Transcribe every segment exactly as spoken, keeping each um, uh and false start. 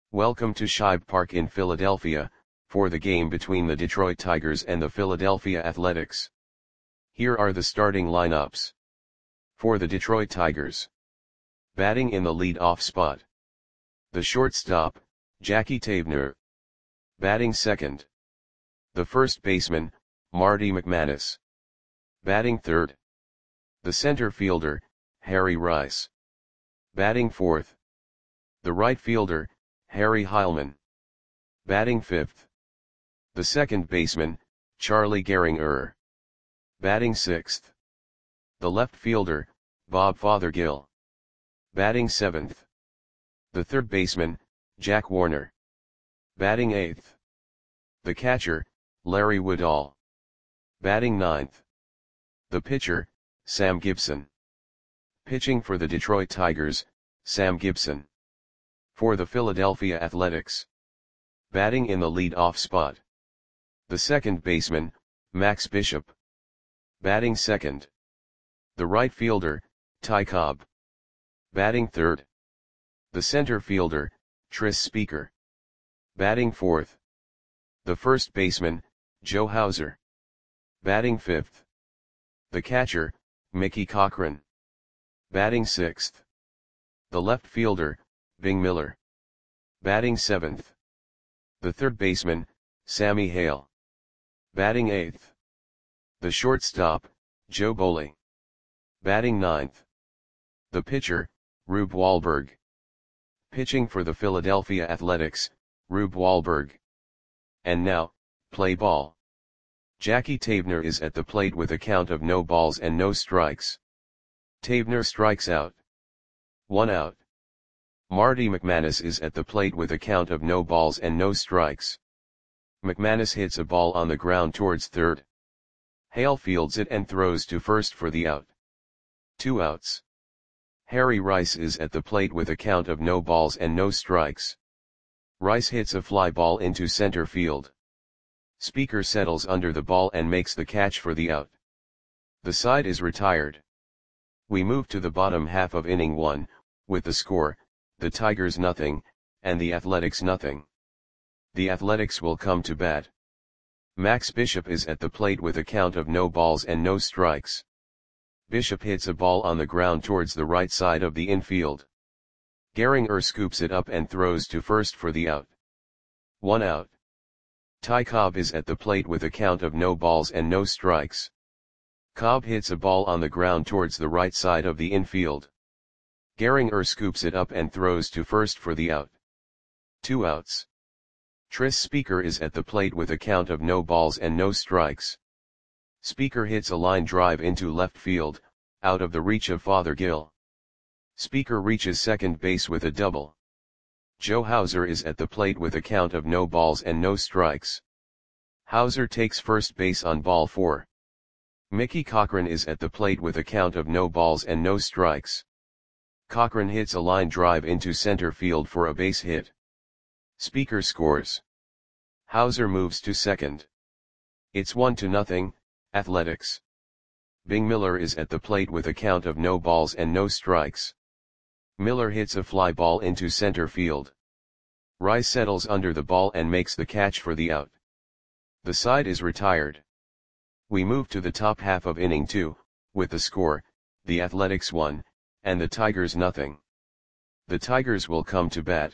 Welcome to Shibe Park in Philadelphia, for the game between the Detroit Tigers and the Philadelphia Athletics. Here are the starting lineups. For the Detroit Tigers. Batting in the lead-off spot. The shortstop, Jackie Taebner. Batting second. The first baseman, Marty McManus. Batting third. The center fielder, Harry Rice. Batting fourth. The right fielder, Harry Heilmann. Batting fifth. The second baseman, Charlie Gehringer. Batting sixth. The left fielder, Bob Fothergill. Batting seventh. The third baseman, Jack Warner. Batting eighth. The catcher, Larry Woodall. Batting ninth. The pitcher, Sam Gibson. Pitching for the Detroit Tigers, Sam Gibson. For the Philadelphia Athletics. Batting in the lead-off spot. The second baseman, Max Bishop. Batting second. The right fielder, Ty Cobb. Batting third. The center fielder, Tris Speaker. Batting fourth. The first baseman, Joe Hauser. Batting fifth. The catcher, Mickey Cochrane. Batting sixth. The left fielder, Bing Miller. Batting seventh. The third baseman, Sammy Hale. Batting eighth. The shortstop, Joe Boley. Batting ninth. The pitcher, Rube Wahlberg. Pitching for the Philadelphia Athletics, Rube Wahlberg. And now, play ball. Jackie Taebner is at the plate with a count of no balls and no strikes. Taebner strikes out. One out. Marty McManus is at the plate with a count of no balls and no strikes. McManus hits a ball on the ground towards third. Hale fields it and throws to first for the out. Two outs. Harry Rice is at the plate with a count of no balls and no strikes. Rice hits a fly ball into center field. Speaker settles under the ball and makes the catch for the out. The side is retired. We move to the bottom half of inning one, with the score, the Tigers nothing, and the Athletics nothing. The Athletics will come to bat. Max Bishop is at the plate with a count of no balls and no strikes. Bishop hits a ball on the ground towards the right side of the infield. Gehringer scoops it up and throws to first for the out. One out. Ty Cobb is at the plate with a count of no balls and no strikes. Cobb hits a ball on the ground towards the right side of the infield. Gehringer scoops it up and throws to first for the out. Two outs. Tris Speaker is at the plate with a count of no balls and no strikes. Speaker hits a line drive into left field, out of the reach of Fothergill. Speaker reaches second base with a double. Joe Hauser is at the plate with a count of no balls and no strikes. Hauser takes first base on ball four. Mickey Cochrane is at the plate with a count of no balls and no strikes. Cochrane hits a line drive into center field for a base hit. Speaker scores. Hauser moves to second. It's one to nothing, Athletics. Bing Miller is at the plate with a count of no balls and no strikes. Miller hits a fly ball into center field. Rice settles under the ball and makes the catch for the out. The side is retired. We move to the top half of inning two, with the score, the Athletics one, and the Tigers nothing. The Tigers will come to bat.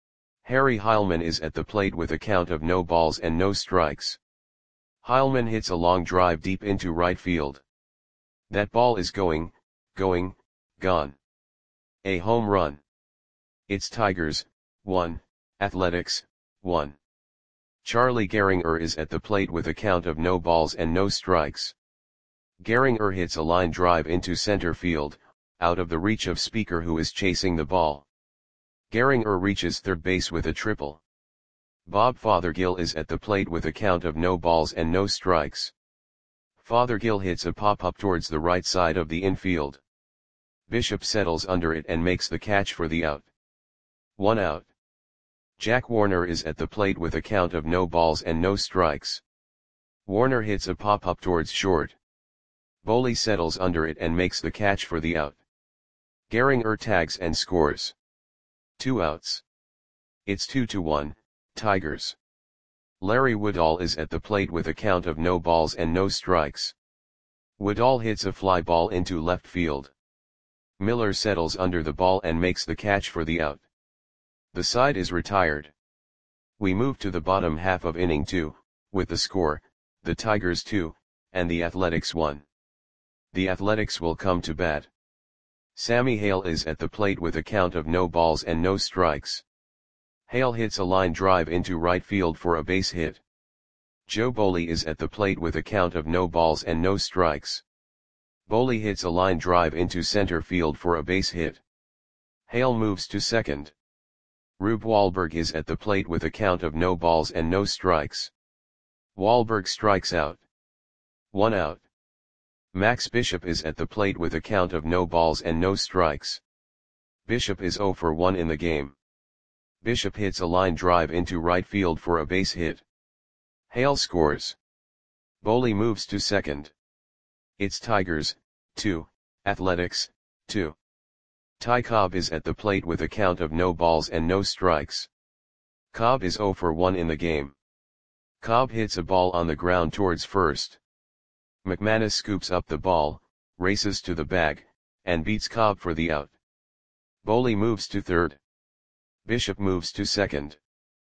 Harry Heilmann is at the plate with a count of no balls and no strikes. Heilmann hits a long drive deep into right field. That ball is going, going, gone. A home run. It's Tigers, one, Athletics, one. Charlie Gehringer is at the plate with a count of no balls and no strikes. Gehringer hits a line drive into center field, out of the reach of Speaker who is chasing the ball. Gehringer reaches third base with a triple. Bob Fothergill is at the plate with a count of no balls and no strikes. Fothergill hits a pop-up towards the right side of the infield. Bishop settles under it and makes the catch for the out. One out. Jack Warner is at the plate with a count of no balls and no strikes. Warner hits a pop-up towards short. Boley settles under it and makes the catch for the out. Gehringer tags and scores. Two outs. It's two to one, Tigers. Larry Woodall is at the plate with a count of no balls and no strikes. Woodall hits a fly ball into left field. Miller settles under the ball and makes the catch for the out. The side is retired. We move to the bottom half of inning two, with the score, the Tigers two, and the Athletics one. The Athletics will come to bat. Sammy Hale is at the plate with a count of no balls and no strikes. Hale hits a line drive into right field for a base hit. Joe Boley is at the plate with a count of no balls and no strikes. Boley hits a line drive into center field for a base hit. Hale moves to second. Rube Wahlberg is at the plate with a count of no balls and no strikes. Wahlberg strikes out. One out. Max Bishop is at the plate with a count of no balls and no strikes. Bishop is zero for one in the game. Bishop hits a line drive into right field for a base hit. Hale scores. Boley moves to second. It's Tigers, two, Athletics, two. Ty Cobb is at the plate with a count of no balls and no strikes. Cobb is zero for one in the game. Cobb hits a ball on the ground towards first. McManus scoops up the ball, races to the bag, and beats Cobb for the out. Boley moves to third. Bishop moves to second.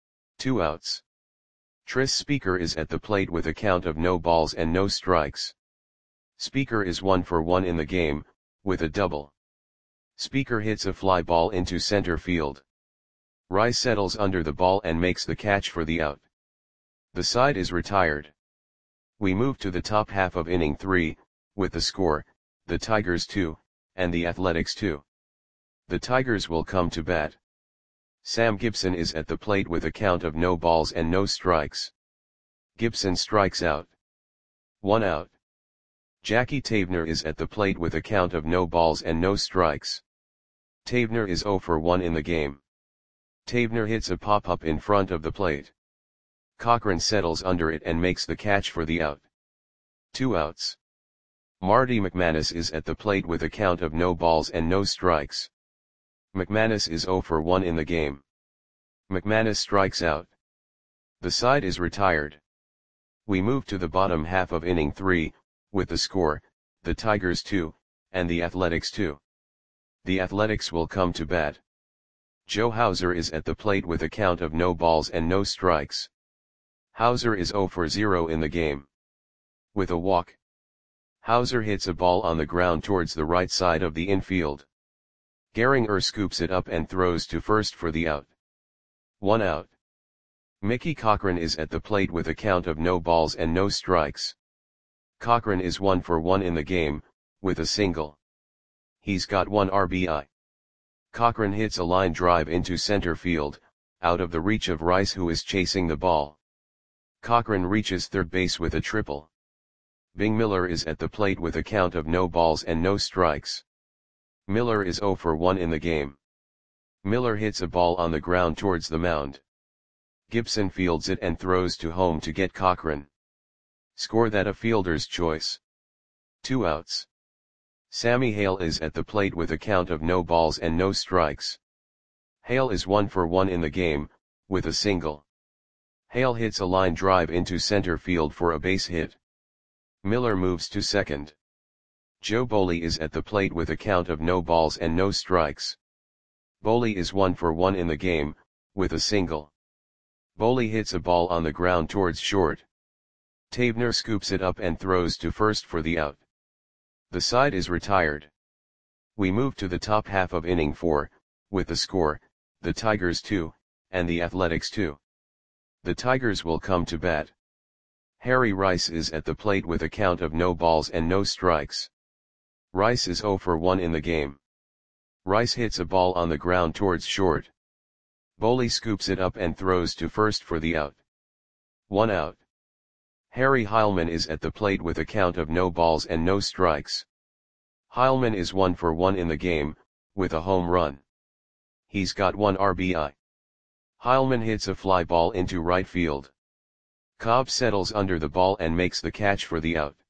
Two outs. Tris Speaker is at the plate with a count of no balls and no strikes. Speaker is one for one in the game, with a double. Speaker hits a fly ball into center field. Rice settles under the ball and makes the catch for the out. The side is retired. We move to the top half of inning three, with the score, the Tigers two, and the Athletics two. The Tigers will come to bat. Sam Gibson is at the plate with a count of no balls and no strikes. Gibson strikes out. One out. Jackie Tavener is at the plate with a count of no balls and no strikes. Tavener is zero for one in the game. Tavener hits a pop-up in front of the plate. Cochran settles under it and makes the catch for the out. Two outs. Marty McManus is at the plate with a count of no balls and no strikes. McManus is zero for one in the game. McManus strikes out. The side is retired. We move to the bottom half of inning three, with the score, the Tigers two, and the Athletics two. The Athletics will come to bat. Joe Hauser is at the plate with a count of no balls and no strikes. Hauser is zero for zero in the game. With a walk. Hauser hits a ball on the ground towards the right side of the infield. Gehringer scoops it up and throws to first for the out. One out. Mickey Cochran is at the plate with a count of no balls and no strikes. Cochran is one for one in the game, with a single. He's got one R B I. Cochran hits a line drive into center field, out of the reach of Rice who is chasing the ball. Cochran reaches third base with a triple. Bing Miller is at the plate with a count of no balls and no strikes. Miller is zero for one in the game. Miller hits a ball on the ground towards the mound. Gibson fields it and throws to home to get Cochran. Score that a fielder's choice. Two outs. Sammy Hale is at the plate with a count of no balls and no strikes. Hale is one for one in the game, with a single. Hale hits a line drive into center field for a base hit. Miller moves to second. Joe Boley is at the plate with a count of no balls and no strikes. Boley is one for one in the game, with a single. Boley hits a ball on the ground towards short. Tavener scoops it up and throws to first for the out. The side is retired. We move to the top half of inning four, with the score, the Tigers two, and the Athletics two. The Tigers will come to bat. Harry Rice is at the plate with a count of no balls and no strikes. Rice is zero for one in the game. Rice hits a ball on the ground towards short. Boley scoops it up and throws to first for the out. One out. Harry Heilman is at the plate with a count of no balls and no strikes. Heilman is one for one in the game, with a home run. He's got one R B I. Heilman hits a fly ball into right field. Cobb settles under the ball and makes the catch for the out.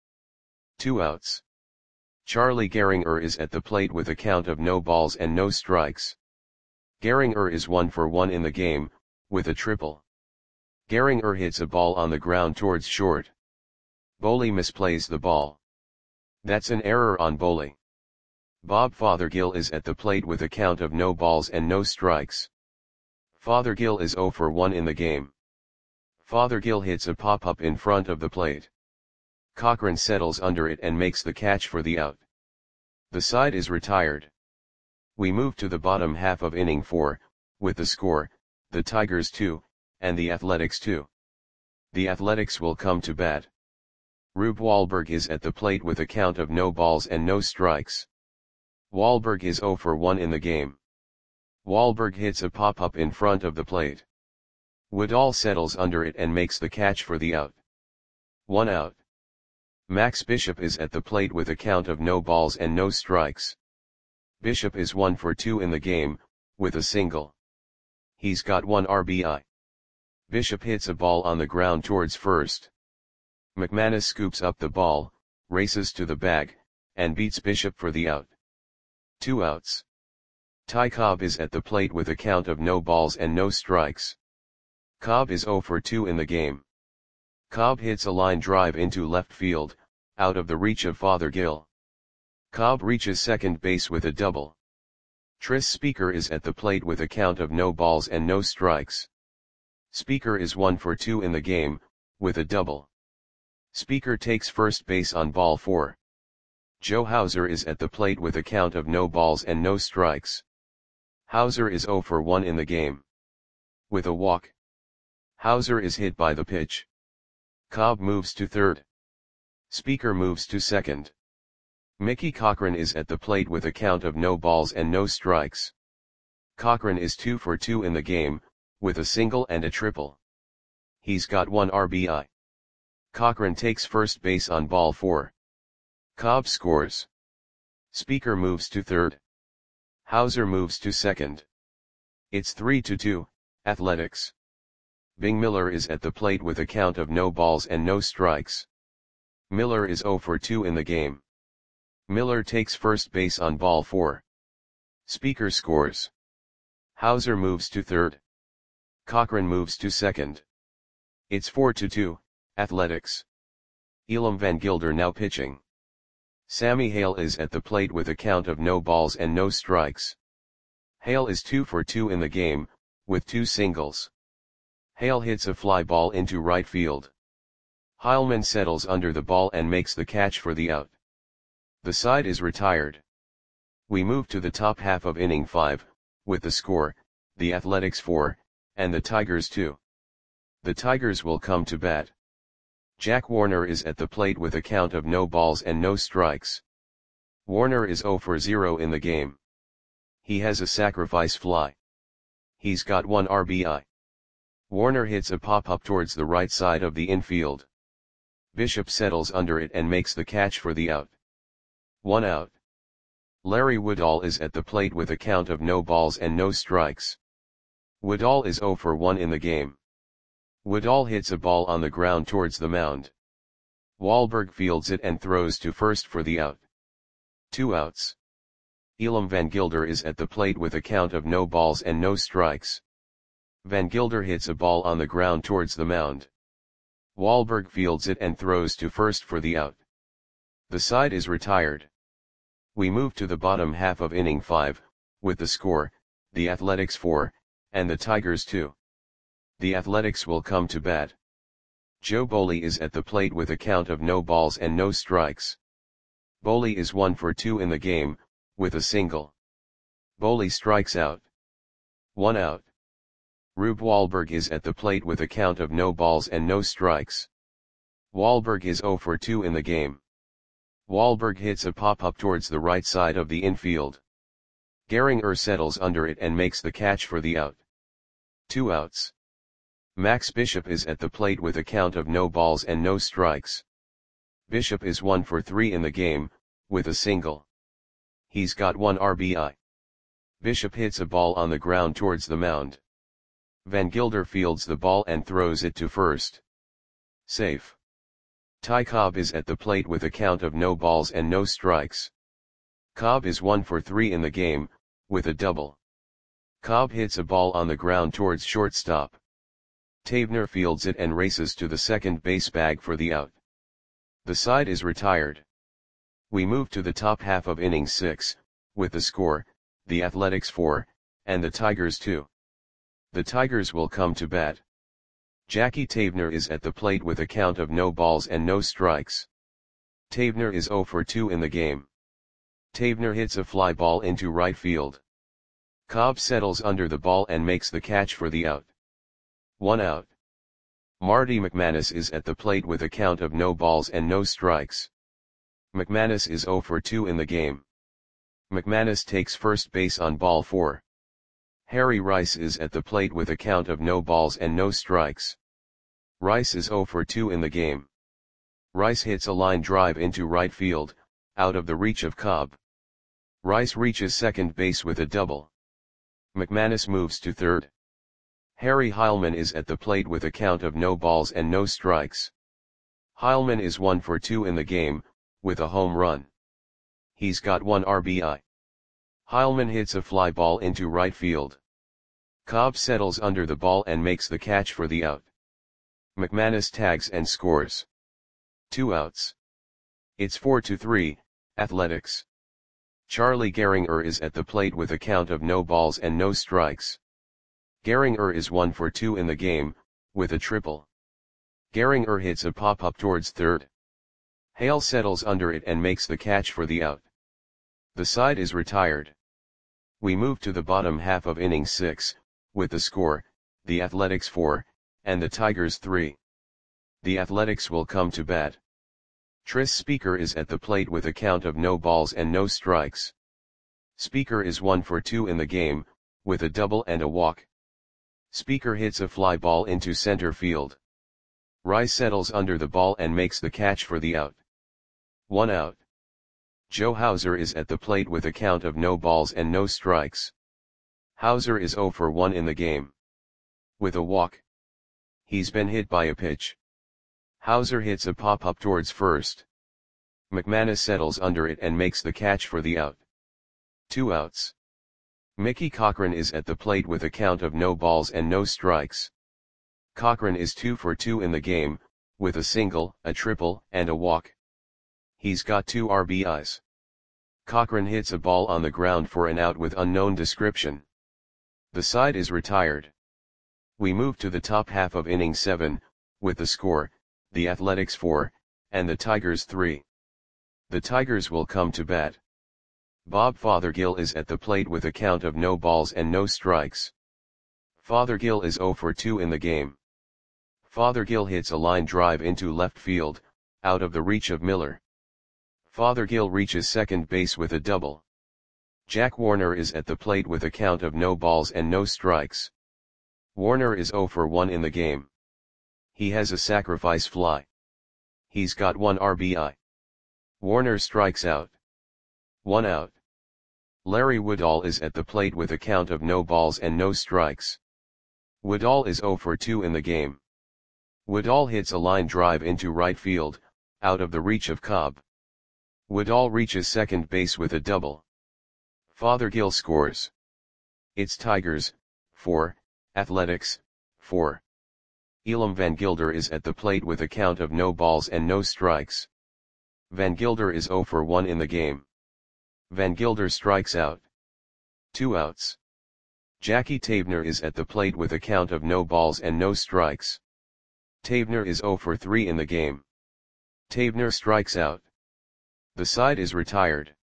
Two outs. Charlie Gehringer is at the plate with a count of no balls and no strikes. Gehringer is one for one in the game, with a triple. Gehringer hits a ball on the ground towards short. Boley misplays the ball. That's an error on Boley. Bob Fothergill is at the plate with a count of no balls and no strikes. Fothergill is zero for one in the game. Fothergill hits a pop-up in front of the plate. Cochran settles under it and makes the catch for the out. The side is retired. We move to the bottom half of inning four, with the score, the Tigers two, and the Athletics two. The Athletics will come to bat. Rube Wahlberg is at the plate with a count of no balls and no strikes. Wahlberg is zero for one in the game. Wahlberg hits a pop-up in front of the plate. Woodall settles under it and makes the catch for the out. One out. Max Bishop is at the plate with a count of no balls and no strikes. Bishop is one for two in the game, with a single. He's got one R B I. Bishop hits a ball on the ground towards first. McManus scoops up the ball, races to the bag, and beats Bishop for the out. Two outs. Ty Cobb is at the plate with a count of no balls and no strikes. Cobb is zero for two in the game. Cobb hits a line drive into left field, out of the reach of Fothergill. Cobb reaches second base with a double. Tris Speaker is at the plate with a count of no balls and no strikes. Speaker is one for two in the game, with a double. Speaker takes first base on ball four. Joe Hauser is at the plate with a count of no balls and no strikes. Hauser is zero for one in the game. With a walk. Hauser is hit by the pitch. Cobb moves to third. Speaker moves to second. Mickey Cochran is at the plate with a count of no balls and no strikes. Cochran is two for two in the game, with a single and a triple. He's got one R B I. Cochran takes first base on ball four. Cobb scores. Speaker moves to third. Hauser moves to second. It's three to two, Athletics. Bing Miller is at the plate with a count of no balls and no strikes. Miller is zero for two in the game. Miller takes first base on ball four. Speaker scores. Hauser moves to third. Cochran moves to second. It's four to two, Athletics. Elam Van Gilder now pitching. Sammy Hale is at the plate with a count of no balls and no strikes. Hale is two for two in the game, with two singles. Hale hits a fly ball into right field. Heilman settles under the ball and makes the catch for the out. The side is retired. We move to the top half of inning five, with the score, the Athletics four, and the Tigers two. The Tigers will come to bat. Jack Warner is at the plate with a count of no balls and no strikes. Warner is zero for zero in the game. He has a sacrifice fly. He's got one R B I. Warner hits a pop-up towards the right side of the infield. Bishop settles under it and makes the catch for the out. One out. Larry Woodall is at the plate with a count of no balls and no strikes. Woodall is zero for one in the game. Woodall hits a ball on the ground towards the mound. Wahlberg fields it and throws to first for the out. Two outs. Elam Van Gilder is at the plate with a count of no balls and no strikes. Van Gilder hits a ball on the ground towards the mound. Wahlberg fields it and throws to first for the out. The side is retired. We move to the bottom half of inning five, with the score, the Athletics four, and the Tigers two. The Athletics will come to bat. Joe Boley is at the plate with a count of no balls and no strikes. Boley is one for two in the game, with a single. Boley strikes out. One out. Rube Wahlberg is at the plate with a count of no balls and no strikes. Wahlberg is zero for two in the game. Wahlberg hits a pop-up towards the right side of the infield. Gehringer settles under it and makes the catch for the out. Two outs. Max Bishop is at the plate with a count of no balls and no strikes. Bishop is one for three in the game, with a single. He's got one R B I. Bishop hits a ball on the ground towards the mound. Van Gilder fields the ball and throws it to first. Safe. Ty Cobb is at the plate with a count of no balls and no strikes. Cobb is one for three in the game, with a double. Cobb hits a ball on the ground towards shortstop. Tavener fields it and races to the second base bag for the out. The side is retired. We move to the top half of inning six, with the score, the Athletics four, and the Tigers two. The Tigers will come to bat. Jackie Tavener is at the plate with a count of no balls and no strikes. Tavener is oh for two in the game. Tavener hits a fly ball into right field. Cobb settles under the ball and makes the catch for the out. One out. Marty McManus is at the plate with a count of no balls and no strikes. McManus is oh for two in the game. McManus takes first base on ball four. Harry Rice is at the plate with a count of no balls and no strikes. Rice is oh for two in the game. Rice hits a line drive into right field, out of the reach of Cobb. Rice reaches second base with a double. McManus moves to third. Harry Heilman is at the plate with a count of no balls and no strikes. Heilman is one for two in the game, with a home run. He's got one R B I. Heilman hits a fly ball into right field. Cobb settles under the ball and makes the catch for the out. McManus tags and scores. Two outs. It's four to three, Athletics. Charlie Gehringer is at the plate with a count of no balls and no strikes. Gehringer is one for two in the game, with a triple. Gehringer hits a pop-up towards third. Hale settles under it and makes the catch for the out. The side is retired. We move to the bottom half of inning six, with the score, the Athletics four, and the Tigers three. The Athletics will come to bat. Tris Speaker is at the plate with a count of no balls and no strikes. Speaker is one for two in the game, with a double and a walk. Speaker hits a fly ball into center field. Rice settles under the ball and makes the catch for the out. One out. Joe Hauser is at the plate with a count of no balls and no strikes. Hauser is oh for one in the game. With a walk. He's been hit by a pitch. Hauser hits a pop-up towards first. McManus settles under it and makes the catch for the out. Two outs. Mickey Cochran is at the plate with a count of no balls and no strikes. Cochran is two for two in the game, with a single, a triple, and a walk. He's got two R B Is. Cochran hits a ball on the ground for an out with unknown description. The side is retired. We move to the top half of inning seven, with the score, the Athletics four, and the Tigers three. The Tigers will come to bat. Bob Fothergill is at the plate with a count of no balls and no strikes. Fothergill is oh for two in the game. Fothergill hits a line drive into left field, out of the reach of Miller. Fothergill reaches second base with a double. Jack Warner is at the plate with a count of no balls and no strikes. Warner is oh for one in the game. He has a sacrifice fly. He's got one R B I. Warner strikes out. One out. Larry Woodall is at the plate with a count of no balls and no strikes. Woodall is oh for two in the game. Woodall hits a line drive into right field, out of the reach of Cobb. Woodall reaches second base with a double. Fothergill scores. It's Tigers, four, Athletics, four. Elam Van Gilder is at the plate with a count of no balls and no strikes. Van Gilder is oh for one in the game. Van Gilder strikes out. Two outs. Jackie Tavener is at the plate with a count of no balls and no strikes. Tavener is oh for three in the game. Tavener strikes out. The side is retired.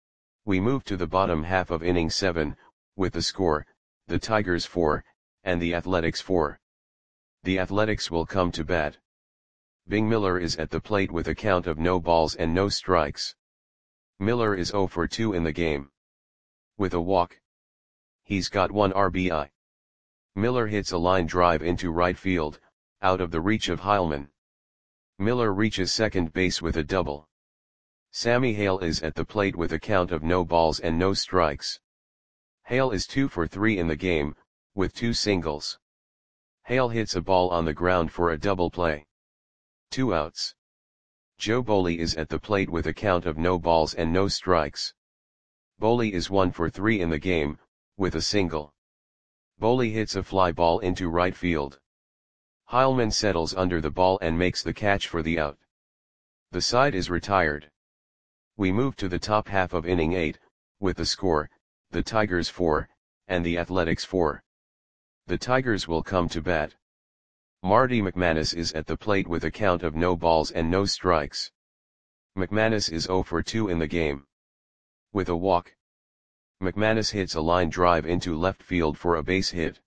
We move to the bottom half of inning seven, with the score, the Tigers four, and the Athletics four. The Athletics will come to bat. Bing Miller is at the plate with a count of no balls and no strikes. Miller is oh for two in the game. With a walk. He's got one R B I. Miller hits a line drive into right field, out of the reach of Heilman. Miller reaches second base with a double. Sammy Hale is at the plate with a count of no balls and no strikes. Hale is two for three in the game, with two singles. Hale hits a ball on the ground for a double play. Two outs. Joe Boley is at the plate with a count of no balls and no strikes. Boley is one for three in the game, with a single. Boley hits a fly ball into right field. Heilmann settles under the ball and makes the catch for the out. The side is retired. We move to the top half of inning eight, with the score, the Tigers four, and the Athletics four. The Tigers will come to bat. Marty McManus is at the plate with a count of no balls and no strikes. McManus is oh for two in the game. With a walk. McManus hits a line drive into left field for a base hit.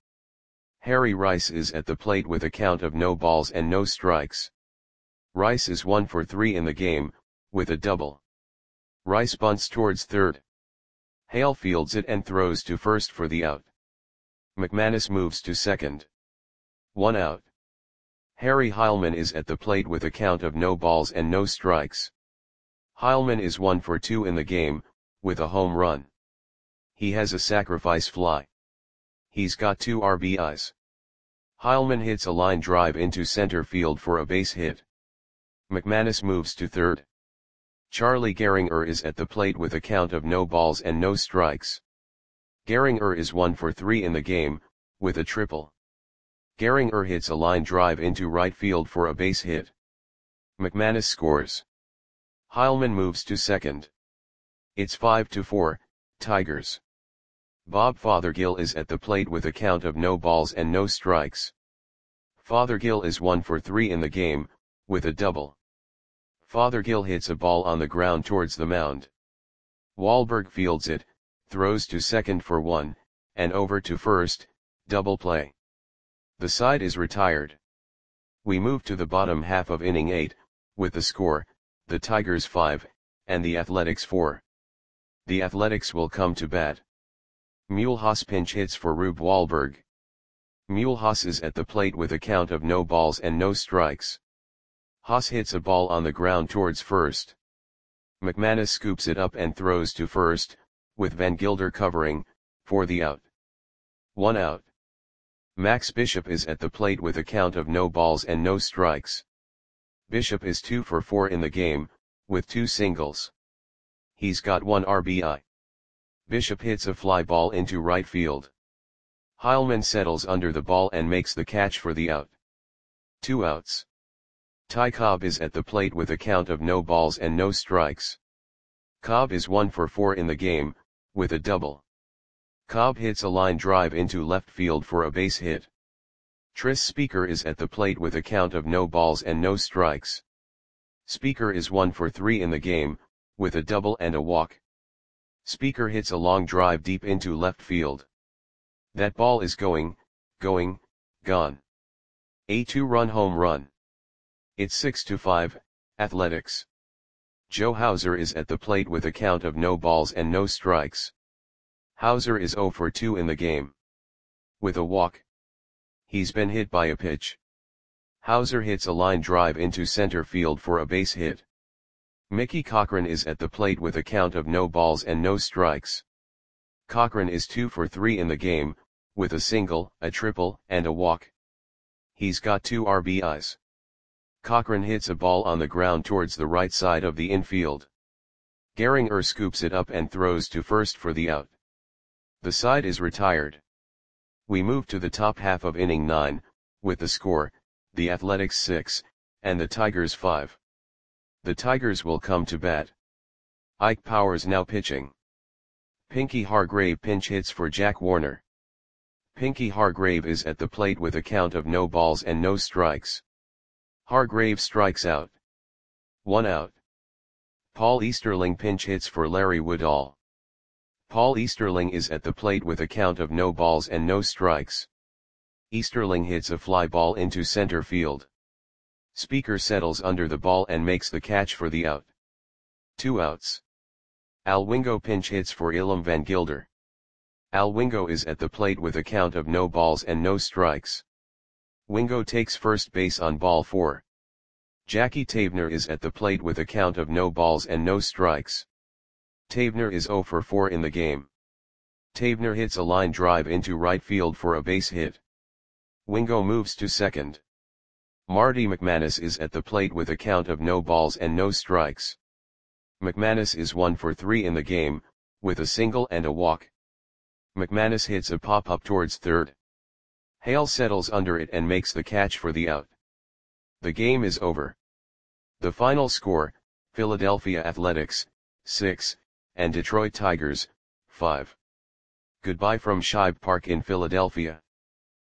Harry Rice is at the plate with a count of no balls and no strikes. Rice is one for three in the game, with a double. Rice bunts towards third. Hale fields it and throws to first for the out. McManus moves to second. One out. Harry Heilmann is at the plate with a count of no balls and no strikes. Heilmann is one for two in the game, with a home run. He has a sacrifice fly. He's got two R B Is. Heilmann hits a line drive into center field for a base hit. McManus moves to third. Charlie Gehringer is at the plate with a count of no balls and no strikes. Gehringer is one for three in the game, with a triple. Gehringer hits a line drive into right field for a base hit. McManus scores. Heilmann moves to second. It's five to four, Tigers. Bob Fothergill is at the plate with a count of no balls and no strikes. Fothergill is one for three in the game, with a double. Fothergill hits a ball on the ground towards the mound. Wahlberg fields it, throws to second for one, and over to first, double play. The side is retired. We move to the bottom half of inning eight, with the score, the Tigers five, and the Athletics four. The Athletics will come to bat. Mulhouse pinch hits for Rube Wahlberg. Mulhouse is at the plate with a count of no balls and no strikes. Haas hits a ball on the ground towards first. McManus scoops it up and throws to first, with Van Gilder covering, for the out. One out. Max Bishop is at the plate with a count of no balls and no strikes. Bishop is two for four in the game, with two singles. He's got one R B I. Bishop hits a fly ball into right field. Heilmann settles under the ball and makes the catch for the out. Two outs. Ty Cobb is at the plate with a count of no balls and no strikes. Cobb is one for four in the game, with a double. Cobb hits a line drive into left field for a base hit. Tris Speaker is at the plate with a count of no balls and no strikes. Speaker is one for three in the game, with a double and a walk. Speaker hits a long drive deep into left field. That ball is going, going, gone. A two-run home run. It's six to five, Athletics. Joe Hauser is at the plate with a count of no balls and no strikes. Hauser is oh for two in the game. With a walk. He's been hit by a pitch. Hauser hits a line drive into center field for a base hit. Mickey Cochran is at the plate with a count of no balls and no strikes. Cochran is two for three in the game, with a single, a triple, and a walk. He's got two R B Is. Cochran hits a ball on the ground towards the right side of the infield. Gehringer scoops it up and throws to first for the out. The side is retired. We move to the top half of inning nine, with the score, the Athletics six, and the Tigers five. The Tigers will come to bat. Ike Powers now pitching. Pinky Hargrave pinch hits for Jack Warner. Pinky Hargrave is at the plate with a count of no balls and no strikes. Hargrave strikes out. One out. Paul Easterling pinch hits for Larry Woodall. Paul Easterling is at the plate with a count of no balls and no strikes. Easterling hits a fly ball into center field. Speaker settles under the ball and makes the catch for the out. Two outs. Al Wingo pinch hits for Ilham Van Gilder. Al Wingo is at the plate with a count of no balls and no strikes. Wingo takes first base on ball four. Jackie Tavener is at the plate with a count of no balls and no strikes. Tavener is oh for four in the game. Tavener hits a line drive into right field for a base hit. Wingo moves to second. Marty McManus is at the plate with a count of no balls and no strikes. McManus is one for three in the game, with a single and a walk. McManus hits a pop-up towards third. Hale settles under it and makes the catch for the out. The game is over. The final score, Philadelphia Athletics, six, and Detroit Tigers, five. Goodbye from Shibe Park in Philadelphia.